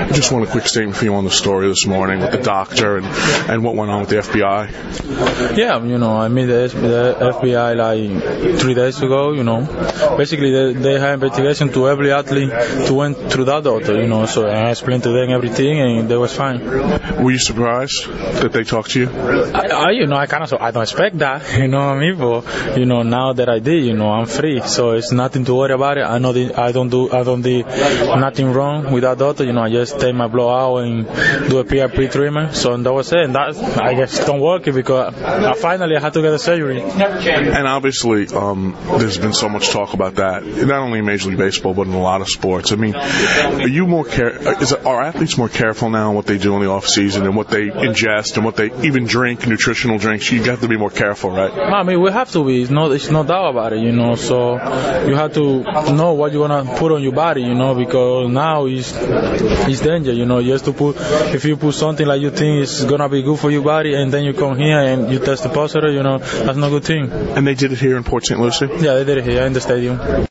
Just want a quick statement for you on the story this morning with the doctor and what went on with the FBI. Yeah, I met the FBI like 3 days ago, Basically, they had investigation to every athlete who went through that doctor, so I explained to them everything and they was fine. Were you surprised that they talked to you? I don't expect that, you know what I mean? But, now that I did, I'm free, so it's nothing to worry about it. I know I don't do nothing wrong with that doctor, I just take my blood out and do a PRP treatment, so that was it. And that, I guess, don't work because finally I had to get a surgery. And obviously, there's been so much talk about that, not only in Major League Baseball, but in a lot of sports. I mean, are you are athletes more careful now in what they do in the off season and what they ingest and what they even drink, nutritional drinks? You have to be more careful, right? I mean, we have to be. It's no doubt about it, so you have to know what you're going to put on your body, because now it's danger, just to if you put something like you think is going to be good for your body and then you come here and you test positive, that's not a good thing. And they did it here in Port St. Lucie? Yeah, they did it here in the stadium.